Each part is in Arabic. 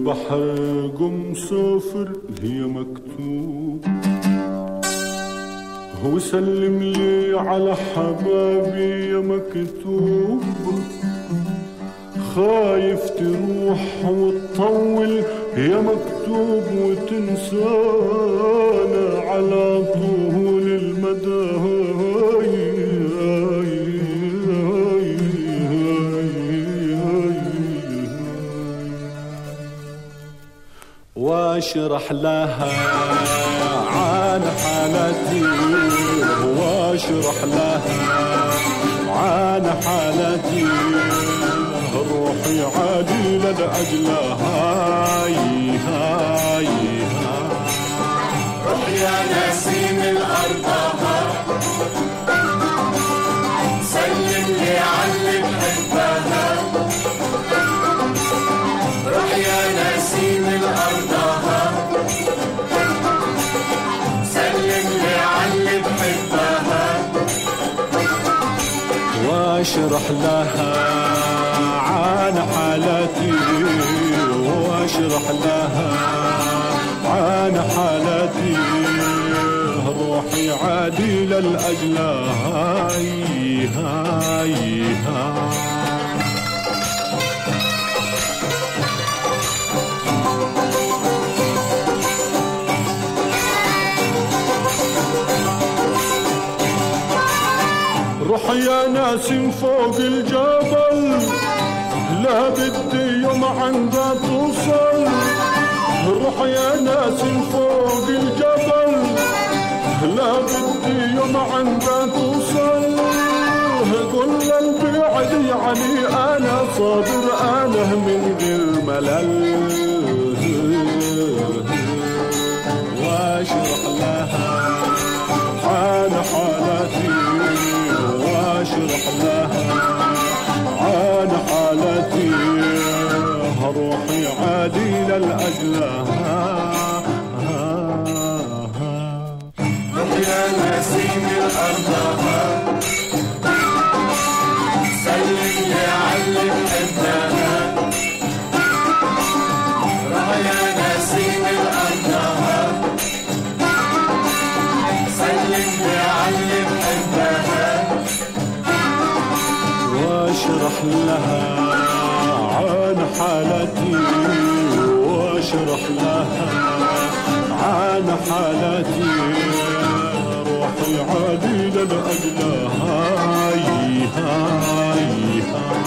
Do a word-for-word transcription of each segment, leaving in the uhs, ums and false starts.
البحر قم سافر هي مكتوب، هو سلم لي على حبابي يا مكتوب، خايف تروح وتطول يا مكتوب وتنسانا على طول المدى، واشرح لها عن حالتي، واشرح لها عن حالتي، روحي عديلة لأجلها، هاي هاي هاي. روح يا نسيم الأرض سلم لي علي بحبها، روح يا نسيم الأرض سلم لي علي بحبها، واشرح لها عن حالتي، واشرح لها عن حالتي، روحي عديلة لأجلها، هاي هاي هاي. روح يا ناسم فوق الجبل، لا بدي يوم عندها توصل، روح يا ناسم فوق الجبل، لا بدي يوم عندها توصل، قل البعد يعني أنا صابر أنا من غير ملل، واشرح لها عن حالتي، واشرح لها عن حالتي، روحي عديلة لأجلها، روح يا نسيم الأرض سلم لي علي بحبها، روح يا نسيم الأرض سلم لي علي بحبها، واشرح لها عن حالتي، واشرح لها عن حالتي، روحي عديلة لأجلها، هاي هاي هاي.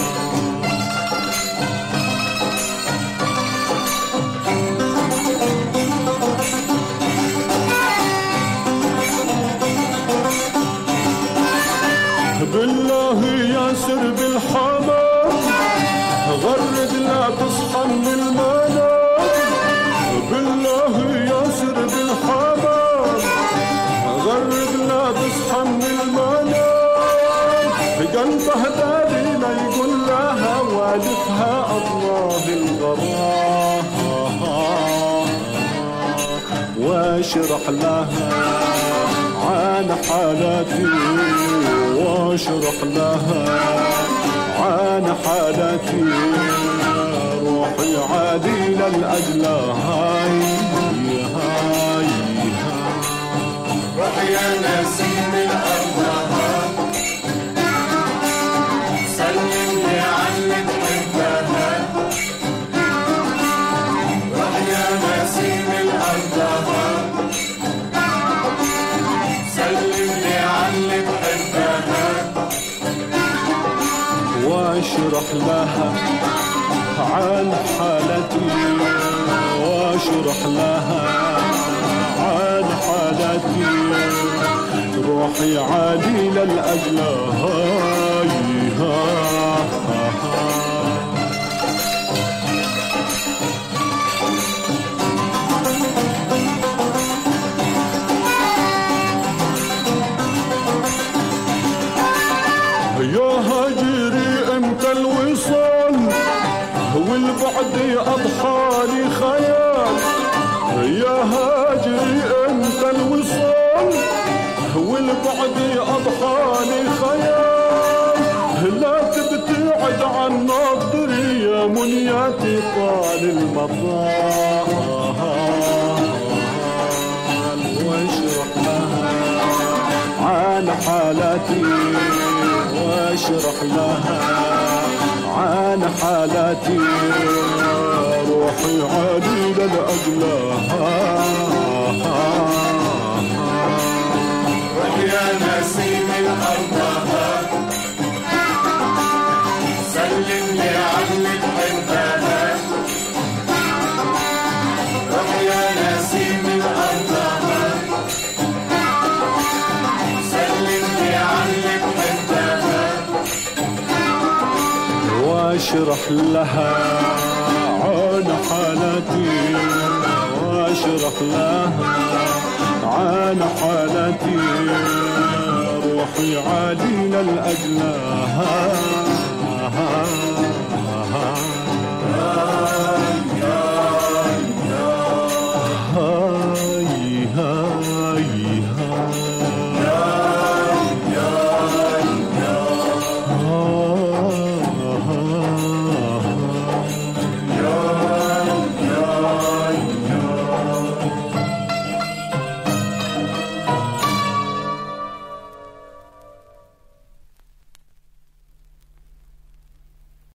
بالله ياسر بالحمام غرد لا تصحى من المنام، بالله ياسر بالحمام غرد لا تصحى من المنام، قلبه داري لا يقول لها والفها الله الغرام، واشرح لها عن حالتي، واشرح لها عن حالتي، روحي عديلة لأجلها، هاي هاي هاي. روح يا نسيم الأرض سلم لي علي بحبها، روح يا نسيم الأرض سلم لي علي بحبها، واشرح لها عن حالتي، واشرح لها عن حالتي، روحي عديلة لأجلها، هاي هاي يا هاجري امتى الوصال، والبعد اضحالي خيال، يا هاجري امتى الوصال، والبعد اضحالي خيال، لا تبتعد عن ناظري يا منياتي طال المطال واشرح لها عن حالاتي واشرح لها عن حالاتي روحي عليل لأجلها روح يا نسيم الأرضها سلم لي عاللي تحبها روح يا نسيم الأرضها سلم لي عاللي تحبها واشرح لها عن حالاتي واشرح لها عن حالاتي روحي عليل لأجلها